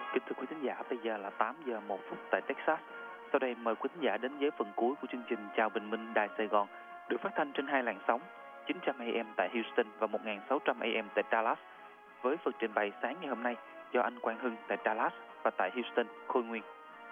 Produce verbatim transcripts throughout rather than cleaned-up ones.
Kính thưa quý thính giả, bây giờ là tám giờ một phút tại Texas. Sau đây mời quý thính giả đến với phần cuối của chương trình Chào Bình Minh Đài Sài Gòn, được phát thanh trên hai làn sóng chín trăm a em tại Houston và một nghìn sáu trăm a em tại Dallas, với phần trình bày sáng ngày hôm nay do anh Quang Hưng tại Dallas và tại Houston, Khôi Nguyên.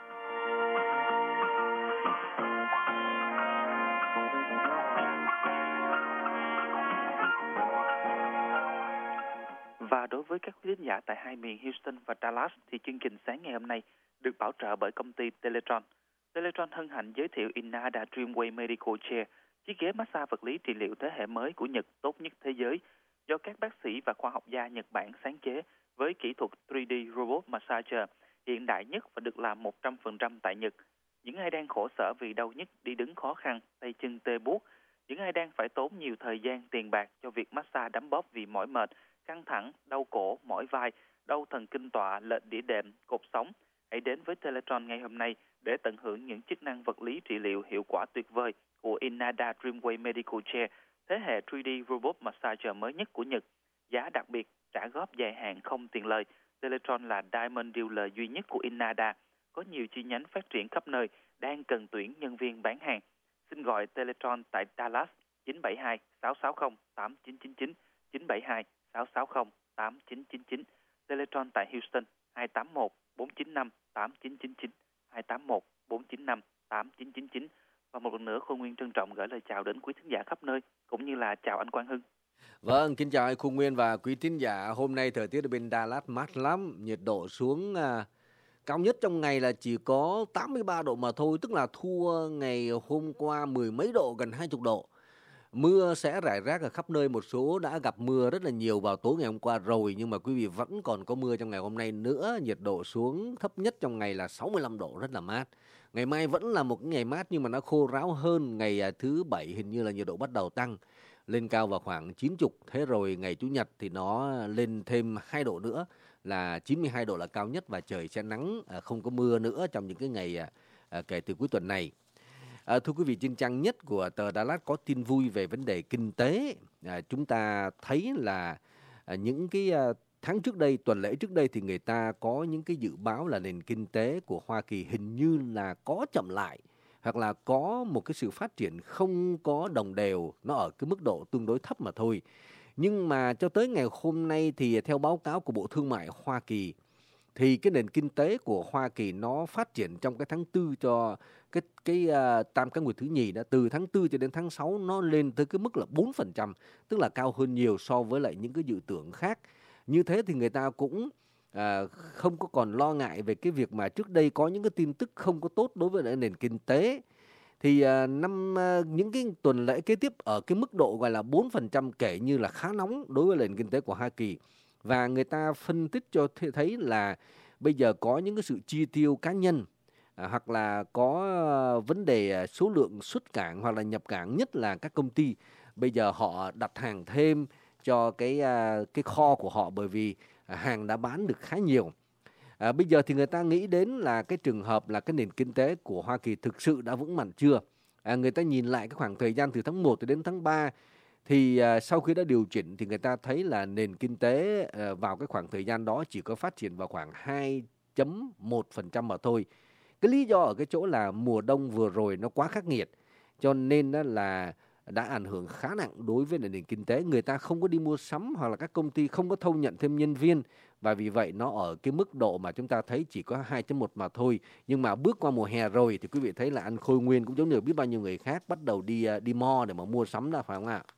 Và đối với các quý thính giả tại hai miền Houston và Dallas thì chương trình sáng ngày hôm nay được bảo trợ bởi công ty Teletron. Teletron hân hạnh giới thiệu Inada Dreamway Medical Chair, chiếc ghế massage vật lý trị liệu thế hệ mới của Nhật tốt nhất thế giới do các bác sĩ và khoa học gia Nhật Bản sáng chế với kỹ thuật ba D Robot Massager hiện đại nhất và được làm một trăm phần trăm tại Nhật. Những ai đang khổ sở vì đau nhức, đi đứng khó khăn, tay chân tê buốt, những ai đang phải tốn nhiều thời gian, tiền bạc cho việc massage đấm bóp vì mỏi mệt, căng thẳng, đau cổ, mỏi vai, đau thần kinh tọa, lệch đĩa đệm, cột sống, hãy đến với Teletron ngay hôm nay để tận hưởng những chức năng vật lý trị liệu hiệu quả tuyệt vời của Inada Dreamway Medical Chair, thế hệ ba D Robot Massager mới nhất của Nhật. Giá đặc biệt, trả góp dài hạn không tiền lời. Teletron là Diamond Dealer duy nhất của Inada, có nhiều chi nhánh phát triển khắp nơi, đang cần tuyển nhân viên bán hàng. Xin gọi Teletron tại Dallas chín bảy hai sáu sáu không tám chín chín chín, chín bảy hai sáu sáu không tám chín chín chín, Teletron tại Houston hai tám một bốn chín năm tám chín chín chín, hai tám một bốn chín năm tám chín chín chín. Và một lần nữa Khôi Nguyên trân trọng gửi lời chào đến quý thính giả khắp nơi, cũng như là chào anh Quang Hưng. Vâng, kính chào anh Khôi Nguyên và quý thính giả. Hôm nay thời tiết ở bên Dallas mát lắm, nhiệt độ xuống à, cao nhất trong ngày là chỉ có tám mươi ba độ mà thôi, tức là thua ngày hôm qua mười mấy độ, gần hai mươi độ. Mưa sẽ rải rác ở khắp nơi, một số đã gặp mưa rất là nhiều vào tối ngày hôm qua rồi, nhưng mà quý vị vẫn còn có mưa trong ngày hôm nay nữa. Nhiệt độ xuống thấp nhất trong ngày là sáu mươi lăm độ, rất là mát. Ngày mai vẫn là một ngày mát nhưng mà nó khô ráo hơn. Ngày thứ bảy hình như là nhiệt độ bắt đầu tăng lên cao vào khoảng chín mươi. Thế rồi ngày Chủ nhật thì nó lên thêm hai độ nữa, là chín mươi hai độ là cao nhất, và trời sẽ nắng, không có mưa nữa trong những cái ngày kể từ cuối tuần này. À, thưa quý vị, trên trang nhất của tờ Dallas có tin vui về vấn đề kinh tế. À, chúng ta thấy là à, những cái à, tháng trước đây, tuần lễ trước đây thì người ta có những cái dự báo là nền kinh tế của Hoa Kỳ hình như là có chậm lại, hoặc là có một cái sự phát triển không có đồng đều, nó ở cái mức độ tương đối thấp mà thôi. Nhưng mà cho tới ngày hôm nay thì theo báo cáo của Bộ Thương mại Hoa Kỳ thì cái nền kinh tế của Hoa Kỳ nó phát triển trong cái tháng tư cho cái cái uh, tam cá nguyệt thứ nhì đó, từ tháng tư cho đến tháng sáu nó lên tới cái mức là bốn phần trăm, tức là cao hơn nhiều so với lại những cái dự tưởng khác. Như thế thì người ta cũng uh, không có còn lo ngại về cái việc mà trước đây có những cái tin tức không có tốt đối với lại nền kinh tế. Thì uh, năm uh, những cái tuần lễ kế tiếp ở cái mức độ gọi là bốn phần trăm kể như là khá nóng đối với nền kinh tế của Hoa Kỳ. Và người ta phân tích cho thấy là bây giờ có những cái sự chi tiêu cá nhân, à, hoặc là có vấn đề số lượng xuất cảng hoặc là nhập cảng, nhất là các công ty bây giờ họ đặt hàng thêm cho cái cái kho của họ, bởi vì hàng đã bán được khá nhiều. À, bây giờ thì người ta nghĩ đến là cái trường hợp là cái nền kinh tế của Hoa Kỳ thực sự đã vững mạnh chưa. À, người ta nhìn lại cái khoảng thời gian từ tháng một đến tháng ba, thì uh, sau khi đã điều chỉnh thì người ta thấy là nền kinh tế uh, vào cái khoảng thời gian đó chỉ có phát triển vào khoảng hai phẩy một phần trăm mà thôi. Cái lý do ở cái chỗ là mùa đông vừa rồi nó quá khắc nghiệt, cho nên đó là đã ảnh hưởng khá nặng đối với nền kinh tế. Người ta không có đi mua sắm, hoặc là các công ty không có thâu nhận thêm nhân viên, và vì vậy nó ở cái mức độ mà chúng ta thấy chỉ có hai phẩy một mà thôi. Nhưng mà bước qua mùa hè rồi thì quý vị thấy là anh Khôi Nguyên cũng giống như biết bao nhiêu người khác bắt đầu đi đi mall để mà mua sắm đó, phải không ạ?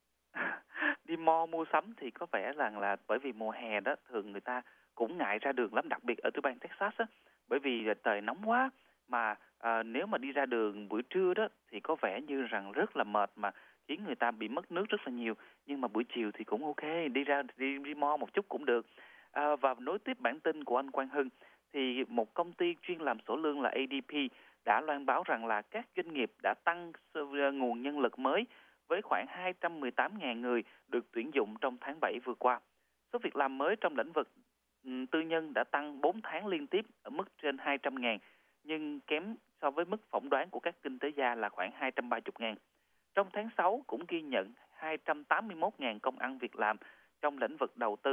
Đi mall mua sắm thì có vẻ rằng là bởi vì mùa hè đó thường người ta cũng ngại ra đường lắm, đặc biệt ở tiểu bang Texas á, bởi vì trời nóng quá mà à, nếu mà đi ra đường buổi trưa đó thì có vẻ như rằng rất là mệt, mà khiến người ta bị mất nước rất là nhiều. Nhưng mà buổi chiều thì cũng ok, đi ra đi, đi mall một chút cũng được. À, và nối tiếp bản tin của anh Quang Hưng thì một công ty chuyên làm sổ lương là A D P đã loan báo rằng là các doanh nghiệp đã tăng nguồn nhân lực mới với khoảng hai trăm mười tám nghìn người được tuyển dụng trong tháng bảy vừa qua. Số việc làm mới trong lĩnh vực tư nhân đã tăng bốn tháng liên tiếp ở mức trên hai trăm nghìn, nhưng kém so với mức phỏng đoán của các kinh tế gia là khoảng hai trăm ba mươi nghìn. Trong tháng sáu cũng ghi nhận hai trăm tám mươi mốt nghìn công ăn việc làm trong lĩnh vực đầu tư,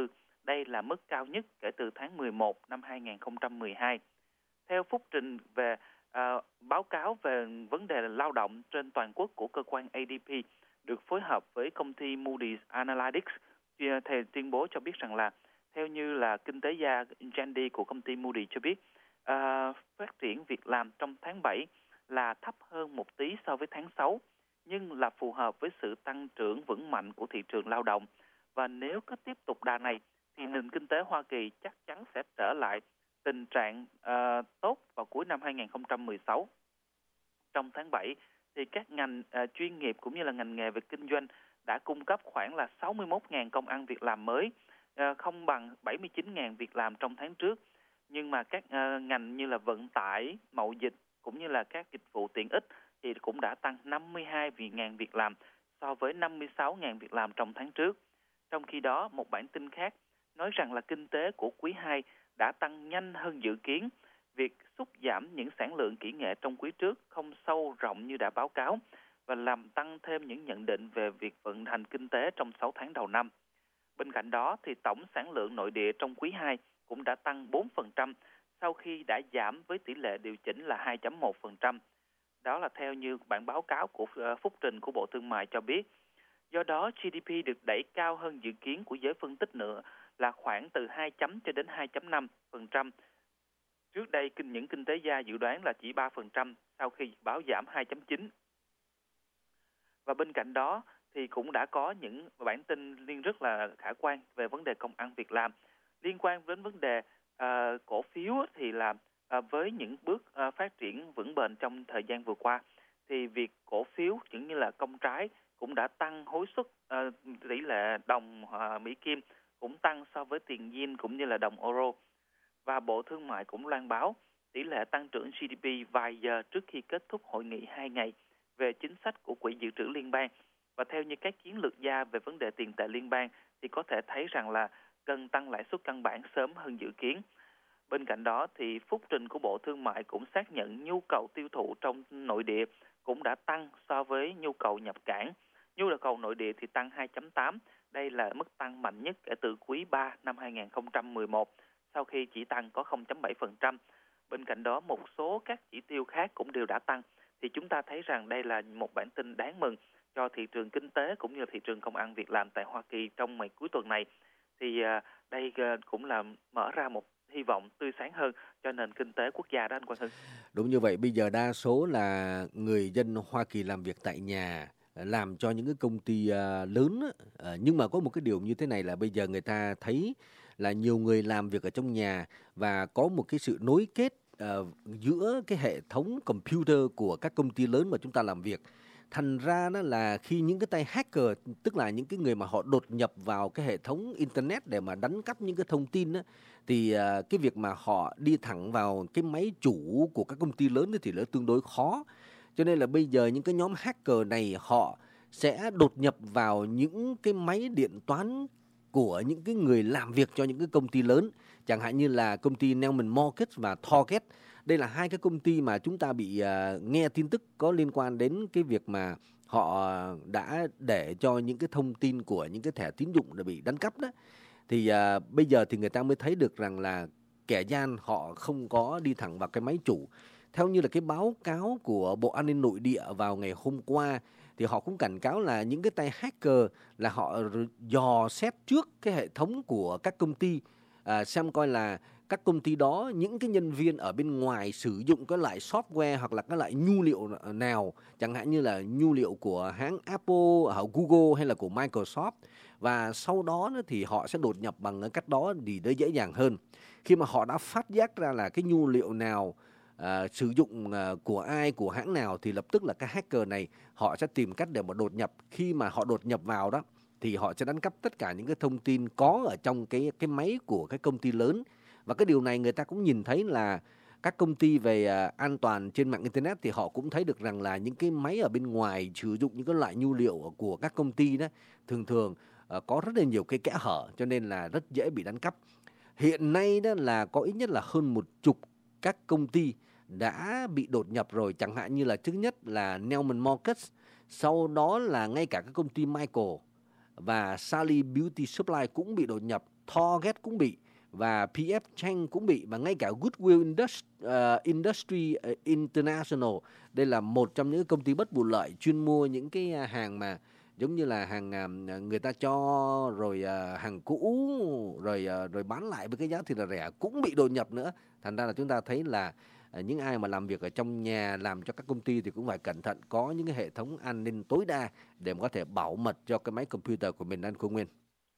Đây là mức cao nhất kể từ tháng mười một năm hai nghìn không trăm mười hai. Theo phúc trình về uh, báo cáo về vấn đề lao động trên toàn quốc của cơ quan a đê pê được phối hợp với công ty Moody's Analytics, thì tuyên bố cho biết rằng là theo như là kinh tế gia Jandy của công ty Moody cho biết, uh, phát triển việc làm trong tháng bảy là thấp hơn một tí so với tháng sáu, nhưng là phù hợp với sự tăng trưởng vững mạnh của thị trường lao động. Và nếu có tiếp tục đà này, thì nền kinh tế Hoa Kỳ chắc chắn sẽ trở lại tình trạng uh, tốt vào cuối năm hai nghìn không trăm mười sáu. Trong tháng bảy, thì các ngành uh, chuyên nghiệp cũng như là ngành nghề về kinh doanh đã cung cấp khoảng là sáu mươi mốt nghìn công ăn việc làm mới, uh, không bằng bảy mươi chín nghìn việc làm trong tháng trước. Nhưng mà các uh, ngành như là vận tải, mậu dịch cũng như là các dịch vụ tiện ích thì cũng đã tăng năm mươi hai nghìn việc làm so với năm mươi sáu nghìn việc làm trong tháng trước. Trong khi đó, một bản tin khác nói rằng là kinh tế của quý hai đã tăng nhanh hơn dự kiến. Việc sút giảm những sản lượng kỹ nghệ trong quý trước không sâu rộng như đã báo cáo và làm tăng thêm những nhận định về việc vận hành kinh tế trong sáu tháng đầu năm. Bên cạnh đó, thì tổng sản lượng nội địa trong quý hai cũng đã tăng bốn phần trăm sau khi đã giảm với tỷ lệ điều chỉnh là hai phẩy một phần trăm. Đó là theo như bản báo cáo của phúc trình của Bộ Thương mại cho biết. Do đó, giê đê pê được đẩy cao hơn dự kiến của giới phân tích nữa là khoảng từ hai chấm cho đến hai phẩy năm phần trăm. Trước đây, những kinh tế gia dự đoán là chỉ ba phần trăm sau khi báo giảm hai chấm chín. Và bên cạnh đó, thì cũng đã có những bản tin liên rất là khả quan về vấn đề công ăn việc làm. Liên quan đến vấn đề uh, cổ phiếu thì là uh, với những bước uh, phát triển vững bền trong thời gian vừa qua, thì việc cổ phiếu cũng như là công trái cũng đã tăng hối suất, uh, tỷ lệ đồng uh, Mỹ Kim cũng tăng so với tiền yen cũng như là đồng euro. Và Bộ Thương mại cũng loan báo tỷ lệ tăng trưởng giê đê pê vài giờ trước khi kết thúc hội nghị hai ngày về chính sách của Quỹ Dự trữ Liên bang. Và theo như các chiến lược gia về vấn đề tiền tệ liên bang thì có thể thấy rằng là cần tăng lãi suất căn bản sớm hơn dự kiến. Bên cạnh đó thì phúc trình của Bộ Thương mại cũng xác nhận nhu cầu tiêu thụ trong nội địa cũng đã tăng so với nhu cầu nhập cảng. Nhu cầu nội địa thì tăng hai chấm tám, đây là mức tăng mạnh nhất kể từ quý ba năm hai nghìn không trăm mười một, sau khi chỉ tăng có không phẩy bảy phần trăm. Bên cạnh đó, một số các chỉ tiêu khác cũng đều đã tăng. Thì chúng ta thấy rằng đây là một bản tin đáng mừng cho thị trường kinh tế cũng như thị trường công ăn việc làm tại Hoa Kỳ trong ngày cuối tuần này. Thì uh, đây uh, cũng là mở ra một hy vọng tươi sáng hơn cho nền kinh tế quốc gia đó anh Quang Hưng. Đúng như vậy, bây giờ đa số là người dân Hoa Kỳ làm việc tại nhà, làm cho những cái công ty uh, lớn, uh, nhưng mà có một cái điều như thế này là bây giờ người ta thấy là nhiều người làm việc ở trong nhà và có một cái sự nối kết uh, giữa cái hệ thống computer của các công ty lớn mà chúng ta làm việc. Thành ra đó là khi những cái tay hacker, tức là những cái người mà họ đột nhập vào cái hệ thống internet để mà đánh cắp những cái thông tin đó, thì uh, cái việc mà họ đi thẳng vào cái máy chủ của các công ty lớn thì nó tương đối khó. Cho nên là bây giờ những cái nhóm hacker này họ sẽ đột nhập vào những cái máy điện toán của những cái người làm việc cho những cái công ty lớn, chẳng hạn như là công ty Nelman Marcus và Target. Đây là hai cái công ty mà chúng ta bị uh, nghe tin tức có liên quan đến cái việc mà họ đã để cho những cái thông tin của những cái thẻ tín dụng đã bị đánh cắp đó. Thì uh, bây giờ thì người ta mới thấy được rằng là kẻ gian họ không có đi thẳng vào cái máy chủ. Theo như là cái báo cáo của Bộ An ninh Nội địa vào ngày hôm qua, thì họ cũng cảnh cáo là những cái tay hacker là họ dò xét trước cái hệ thống của các công ty, à, xem coi là các công ty đó, những cái nhân viên ở bên ngoài sử dụng cái loại software hoặc là cái loại nhu liệu nào, chẳng hạn như là nhu liệu của hãng Apple, Google hay là của Microsoft. Và sau đó thì họ sẽ đột nhập bằng cái cách đó thì đỡ dễ dàng hơn. Khi mà họ đã phát giác ra là cái nhu liệu nào À, sử dụng à, của ai, của hãng nào, thì lập tức là các hacker này họ sẽ tìm cách để mà đột nhập. Khi mà họ đột nhập vào đó thì họ sẽ đánh cắp tất cả những cái thông tin có ở trong cái cái máy của cái công ty lớn. Và cái điều này người ta cũng nhìn thấy là các công ty về à, an toàn trên mạng internet thì họ cũng thấy được rằng là những cái máy ở bên ngoài sử dụng những cái loại nhu liệu của các công ty đó thường thường à, có rất là nhiều cái kẽ hở, cho nên là rất dễ bị đánh cắp. Hiện nay đó là có ít nhất là hơn một chục các công ty đã bị đột nhập rồi, chẳng hạn như là thứ nhất là Nelman Marcus, sau đó là ngay cả các công ty Michael và Sally Beauty Supply cũng bị đột nhập. Target cũng bị, và pê ép Chang cũng bị, và ngay cả Goodwill Industry, uh, Industry uh, International. Đây là một trong những công ty bất vụ lợi chuyên mua những cái hàng mà giống như là hàng uh, người ta cho rồi uh, hàng cũ rồi uh, rồi bán lại với cái giá thì là rẻ, cũng bị đột nhập nữa. Thành ra là chúng ta thấy là uh, những ai mà làm việc ở trong nhà, làm cho các công ty thì cũng phải cẩn thận, có những cái hệ thống an ninh tối đa để mà có thể bảo mật cho cái máy computer của mình, anh Khôi Nguyên.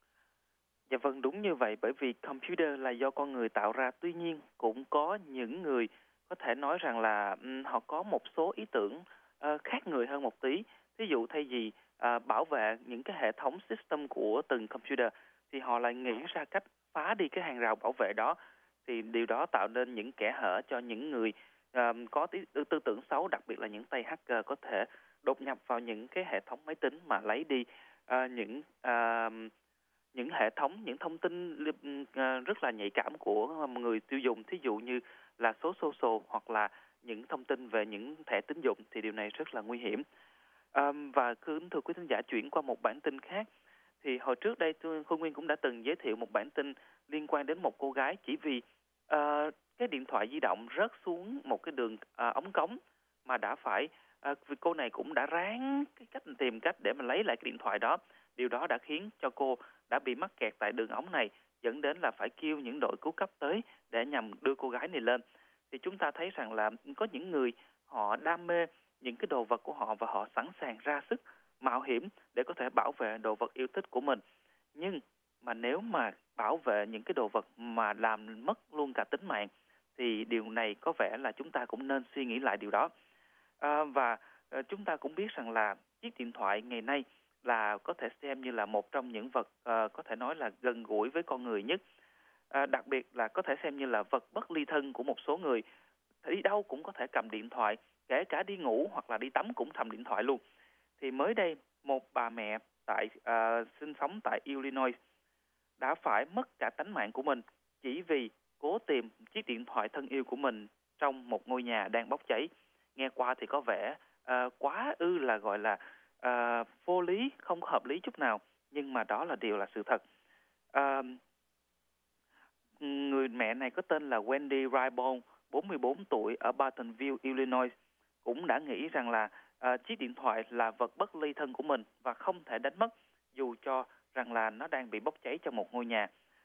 Dạ vâng, đúng như vậy, bởi vì computer là do con người tạo ra. Tuy nhiên cũng có những người có thể nói rằng là um, họ có một số ý tưởng uh, khác người hơn một tí. Ví dụ thay vì uh, bảo vệ những cái hệ thống system của từng computer thì họ lại nghĩ ra cách phá đi cái hàng rào bảo vệ đó. Thì điều đó tạo nên những kẽ hở cho những người um, có tí, tư tưởng xấu, đặc biệt là những tay hacker có thể đột nhập vào những cái hệ thống máy tính mà lấy đi uh, những uh, những hệ thống, những thông tin rất là nhạy cảm của người tiêu dùng, thí dụ như là số social hoặc là những thông tin về những thẻ tín dụng, thì điều này rất là nguy hiểm. À, và thưa quý thính giả, chuyển qua một bản tin khác, thì hồi trước đây Khôi Nguyên cũng đã từng giới thiệu một bản tin liên quan đến một cô gái chỉ vì uh, cái điện thoại di động rớt xuống một cái đường uh, ống cống mà đã phải, uh, vì cô này cũng đã ráng cái cách tìm cách để mà lấy lại cái điện thoại đó. Điều đó đã khiến cho cô đã bị mắc kẹt tại đường ống này, dẫn đến là phải kêu những đội cứu cấp tới để nhằm đưa cô gái này lên. Thì chúng ta thấy rằng là có những người họ đam mê những cái đồ vật của họ và họ sẵn sàng ra sức mạo hiểm để có thể bảo vệ đồ vật yêu thích của mình. Nhưng mà nếu mà bảo vệ những cái đồ vật mà làm mất luôn cả tính mạng thì điều này có vẻ là chúng ta cũng nên suy nghĩ lại điều đó. À, và à, chúng ta cũng biết rằng là chiếc điện thoại ngày nay là có thể xem như là một trong những vật uh, có thể nói là gần gũi với con người nhất. Uh, đặc biệt là có thể xem như là vật bất ly thân của một số người. Đi đâu cũng có thể cầm điện thoại, kể cả đi ngủ hoặc là đi tắm cũng cầm điện thoại luôn. Thì mới đây, một bà mẹ tại uh, sinh sống tại Illinois đã phải mất cả tánh mạng của mình chỉ vì cố tìm chiếc điện thoại thân yêu của mình trong một ngôi nhà đang bốc cháy. Nghe qua thì có vẻ uh, quá ư là gọi là uh, vô lý, không hợp lý chút nào, nhưng mà đó là điều là sự thật. Uh, người mẹ này có tên là Wendy Rybon, bốn mươi bốn tuổi, ở Bartonville, Illinois, cũng đã nghĩ rằng là uh, chiếc điện thoại là vật bất ly thân của mình và không thể đánh mất, dù cho rằng là nó đang bị bốc cháy trong một ngôi nhà.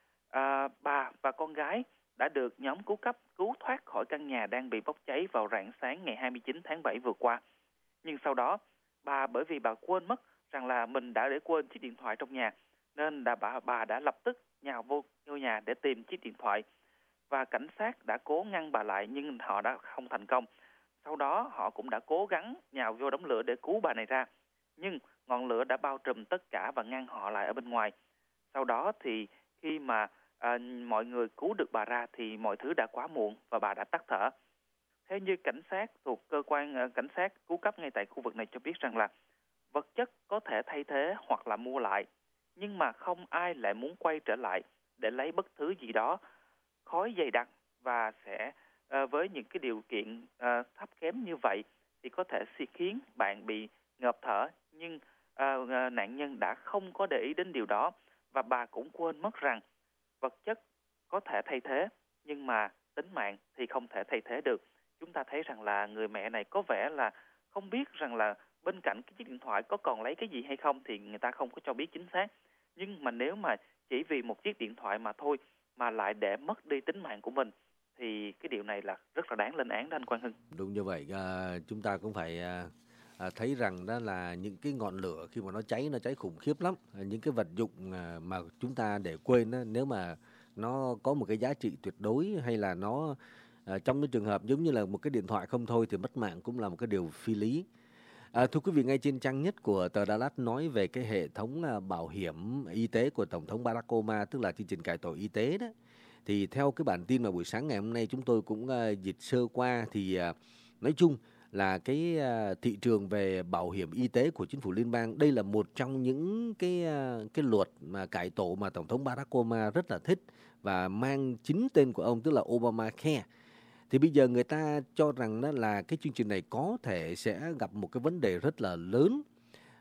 Uh, bà và con gái đã được nhóm cứu cấp cứu thoát khỏi căn nhà đang bị bốc cháy vào rạng sáng ngày hai mươi chín tháng bảy vừa qua. Nhưng sau đó, bà bởi vì bà quên mất rằng là mình đã để quên chiếc điện thoại trong nhà, nên đã bà, bà đã lập tức nhào vô ngôi nhà để tìm chiếc điện thoại. Và cảnh sát đã cố ngăn bà lại nhưng họ đã không thành công. Sau đó họ cũng đã cố gắng nhào vô đống lửa để cứu bà này ra. Nhưng ngọn lửa đã bao trùm tất cả và ngăn họ lại ở bên ngoài. Sau đó thì khi mà à, mọi người cứu được bà ra thì mọi thứ đã quá muộn và bà đã tắt thở. Theo như cảnh sát thuộc cơ quan uh, cảnh sát cứu cấp ngay tại khu vực này cho biết rằng là vật chất có thể thay thế hoặc là mua lại, nhưng mà không ai lại muốn quay trở lại để lấy bất thứ gì đó khói dày đặc và sẽ uh, với những cái điều kiện uh, thấp kém như vậy thì có thể sẽ khiến bạn bị ngợp thở. Nhưng uh, uh, nạn nhân đã không có để ý đến điều đó và bà cũng quên mất rằng vật chất có thể thay thế nhưng mà tính mạng thì không thể thay thế được. Chúng ta thấy rằng là người mẹ này có vẻ là không biết rằng là bên cạnh cái chiếc điện thoại có còn lấy cái gì hay không thì người ta không có cho biết chính xác. Nhưng mà nếu mà chỉ vì một chiếc điện thoại mà thôi mà lại để mất đi tính mạng của mình thì cái điều này là rất là đáng lên án đó anh Quang Hưng. Đúng như vậy, à, chúng ta cũng phải à, à, thấy rằng đó là những cái ngọn lửa khi mà nó cháy nó cháy khủng khiếp lắm. À, những cái vật dụng à, mà chúng ta để quên đó, nếu mà nó có một cái giá trị tuyệt đối hay là nó à, trong cái trường hợp giống như là một cái điện thoại không thôi thì mất mạng cũng là một cái điều phi lý. À, thưa quý vị, ngay trên trang nhất của tờ Dallas nói về cái hệ thống à, bảo hiểm y tế của Tổng thống Barack Obama, tức là chương trình cải tổ y tế đó. Thì theo cái bản tin mà buổi sáng ngày hôm nay chúng tôi cũng uh, dịch sơ qua thì uh, nói chung là cái uh, thị trường về bảo hiểm y tế của chính phủ liên bang, đây là một trong những cái uh, cái luật mà cải tổ mà Tổng thống Barack Obama rất là thích và mang chính tên của ông, tức là Obamacare. Thì bây giờ người ta cho rằng đó là cái chương trình này có thể sẽ gặp một cái vấn đề rất là lớn.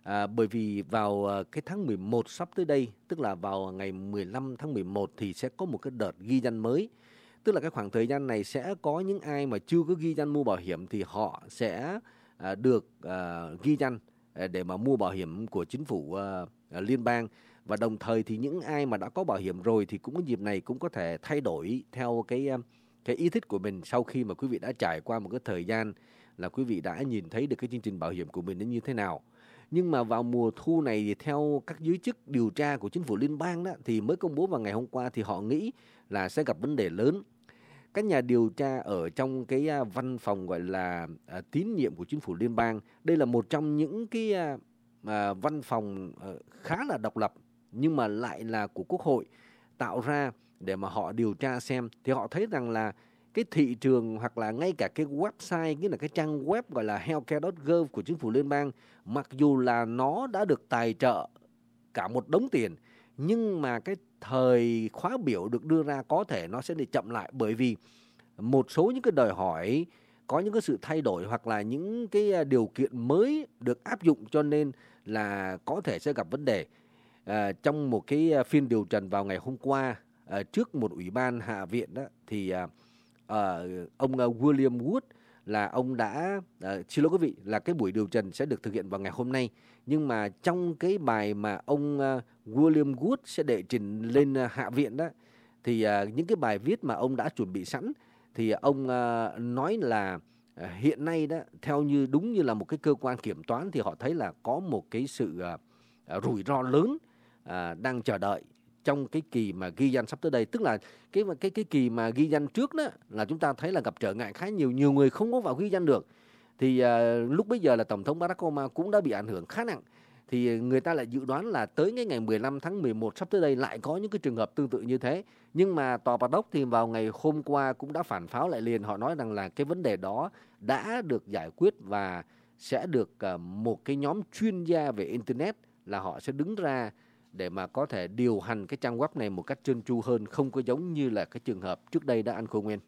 À, bởi vì vào à, cái tháng mười một sắp tới đây, tức là vào ngày mười lăm tháng mười một thì sẽ có một cái đợt ghi danh mới. Tức là cái khoảng thời gian này sẽ có những ai mà chưa có ghi danh mua bảo hiểm thì họ sẽ à, được à, ghi danh à, để mà mua bảo hiểm của chính phủ à, à, liên bang. Và đồng thời thì những ai mà đã có bảo hiểm rồi thì cũng có dịp này cũng có thể thay đổi theo cái à, cái ý thích của mình sau khi mà quý vị đã trải qua một cái thời gian là quý vị đã nhìn thấy được cái chương trình bảo hiểm của mình nó như thế nào. Nhưng mà vào mùa thu này thì theo các giới chức điều tra của chính phủ liên bang đó thì mới công bố vào ngày hôm qua thì họ nghĩ là sẽ gặp vấn đề lớn. Các nhà điều tra ở trong cái à, văn phòng gọi là à, tín nhiệm của chính phủ liên bang, đây là một trong những cái à, à, văn phòng à, khá là độc lập nhưng mà lại là của Quốc hội tạo ra để mà họ điều tra xem, thì họ thấy rằng là cái thị trường hoặc là ngay cả cái website, nghĩa là cái trang web gọi là healthcare chấm gov của chính phủ liên bang, mặc dù là nó đã được tài trợ cả một đống tiền, nhưng mà cái thời khóa biểu được đưa ra có thể nó sẽ bị chậm lại, bởi vì một số những cái đòi hỏi có những cái sự thay đổi hoặc là những cái điều kiện mới được áp dụng, cho nên là có thể sẽ gặp vấn đề. À, trong một cái phiên điều trần vào ngày hôm qua à, trước một ủy ban hạ viện đó thì à, à, ông à, William Wood là ông đã à, xin lỗi quý vị, là cái buổi điều trần sẽ được thực hiện vào ngày hôm nay, nhưng mà trong cái bài mà ông à, William Wood sẽ đệ trình lên à, hạ viện đó thì à, những cái bài viết mà ông đã chuẩn bị sẵn thì ông à, nói là à, hiện nay đó, theo như đúng như là một cái cơ quan kiểm toán thì họ thấy là có một cái sự à, à, rủi ro lớn à, đang chờ đợi trong cái kỳ mà ghi danh sắp tới đây. Tức là cái cái cái kỳ mà ghi danh trước đó là chúng ta thấy là gặp trở ngại khá nhiều, nhiều người không có vào ghi danh được. Thì à, lúc bấy giờ là Tổng thống Barack Obama cũng đã bị ảnh hưởng khá nặng. Thì người ta lại dự đoán là tới cái ngày mười lăm tháng mười một sắp tới đây lại có những cái trường hợp tương tự như thế. Nhưng mà Tòa Bạch Ốc thì vào ngày hôm qua cũng đã phản pháo lại liền. Họ nói rằng là cái vấn đề đó đã được giải quyết và sẽ được uh, một cái nhóm chuyên gia về Internet là họ sẽ đứng ra để mà có thể điều hành cái trang web này một cách trơn tru hơn, không có giống như là cái trường hợp trước đây đã, anh Khôi Nguyên.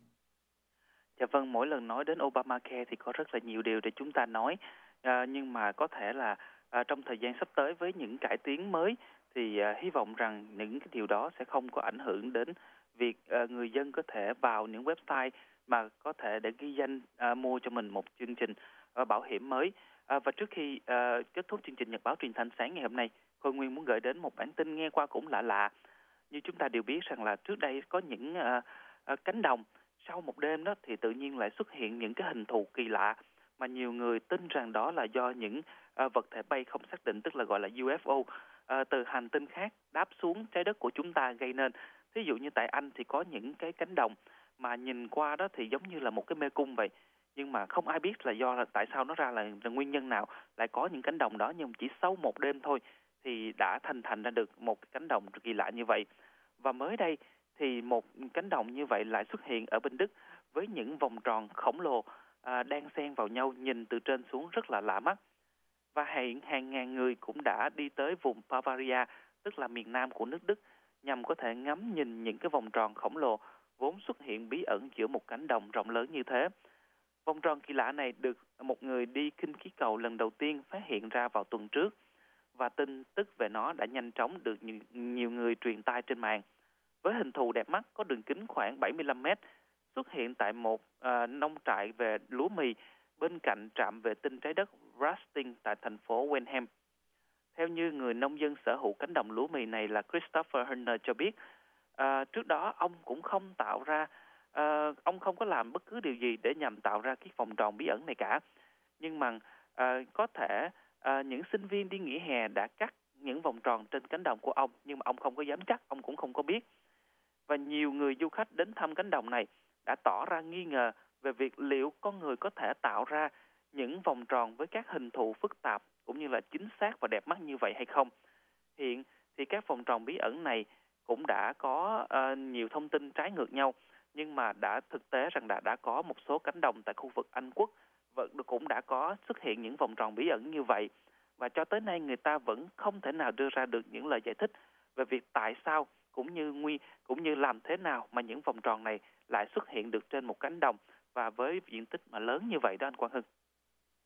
Dạ vâng, mỗi lần nói đến Obamacare thì có rất là nhiều điều để chúng ta nói, à, nhưng mà có thể là à, trong thời gian sắp tới với những cải tiến mới thì à, hy vọng rằng những cái điều đó sẽ không có ảnh hưởng đến việc à, người dân có thể vào những website mà có thể để ghi danh à, mua cho mình một chương trình à, bảo hiểm mới. À, và trước khi à, kết thúc chương trình Nhật báo truyền thanh sáng ngày hôm nay, Khôi Nguyên muốn gửi đến một bản tin nghe qua cũng lạ lạ. Như chúng ta đều biết rằng là trước đây có những à, à, cánh đồng sau một đêm đó thì tự nhiên lại xuất hiện những cái hình thù kỳ lạ mà nhiều người tin rằng đó là do những uh, vật thể bay không xác định, tức là gọi là u ép o, uh, từ hành tinh khác đáp xuống trái đất của chúng ta gây nên. Thí dụ như tại Anh thì có những cái cánh đồng mà nhìn qua đó thì giống như là một cái mê cung vậy, nhưng mà không ai biết là do là tại sao nó ra là, là nguyên nhân nào lại có những cánh đồng đó, nhưng chỉ sau một đêm thôi thì đã thành thành ra được một cái cánh đồng kỳ lạ như vậy. Và mới đây thì một cánh đồng như vậy lại xuất hiện ở bên Đức với những vòng tròn khổng lồ à, đang xen vào nhau, nhìn từ trên xuống rất là lạ mắt. Và hiện hàng ngàn người cũng đã đi tới vùng Bavaria, tức là miền nam của nước Đức, nhằm có thể ngắm nhìn những cái vòng tròn khổng lồ vốn xuất hiện bí ẩn giữa một cánh đồng rộng lớn như thế. Vòng tròn kỳ lạ này được một người đi khinh khí cầu lần đầu tiên phát hiện ra vào tuần trước, và tin tức về nó đã nhanh chóng được nhiều, nhiều người truyền tai trên mạng. Với hình thù đẹp mắt, có đường kính khoảng bảy mươi lăm mét, xuất hiện tại một uh, nông trại về lúa mì bên cạnh trạm vệ tinh trái đất Rasting tại thành phố Wenham. Theo như người nông dân sở hữu cánh đồng lúa mì này là Christopher Hunter cho biết, uh, trước đó ông cũng không tạo ra, uh, ông không có làm bất cứ điều gì để nhằm tạo ra cái vòng tròn bí ẩn này cả. Nhưng mà uh, có thể uh, những sinh viên đi nghỉ hè đã cắt những vòng tròn trên cánh đồng của ông, nhưng mà ông không có dám chắc, ông cũng không có biết. Và nhiều người du khách đến thăm cánh đồng này đã tỏ ra nghi ngờ về việc liệu con người có thể tạo ra những vòng tròn với các hình thù phức tạp cũng như là chính xác và đẹp mắt như vậy hay không. Hiện thì các vòng tròn bí ẩn này cũng đã có uh, nhiều thông tin trái ngược nhau, nhưng mà đã thực tế rằng đã, đã có một số cánh đồng tại khu vực Anh Quốc và cũng đã có xuất hiện những vòng tròn bí ẩn như vậy. Và cho tới nay người ta vẫn không thể nào đưa ra được những lời giải thích về việc tại sao cũng như nguy cũng như làm thế nào mà những vòng tròn này lại xuất hiện được trên một cánh đồng và với diện tích mà lớn như vậy đó, anh Quang Hưng.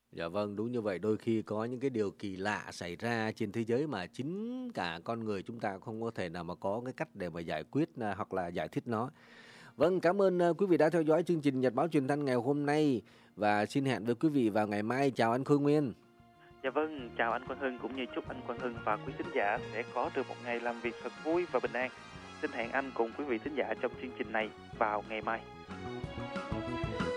Dạ vâng, đúng như vậy. Đôi khi có những cái điều kỳ lạ xảy ra trên thế giới mà chính cả con người chúng ta không có thể nào mà có cái cách để mà giải quyết à, hoặc là giải thích nó. Vâng, cảm ơn à, quý vị đã theo dõi chương trình Nhật báo Truyền thanh ngày hôm nay và xin hẹn với quý vị vào ngày mai. Chào anh Khôi Nguyên. Dạ vâng, chào anh Quang Hưng cũng như chúc anh Quang Hưng và quý thính giả sẽ có được một ngày làm việc thật vui và bình an. Xin hẹn anh cùng quý vị thính giả trong chương trình này vào ngày mai.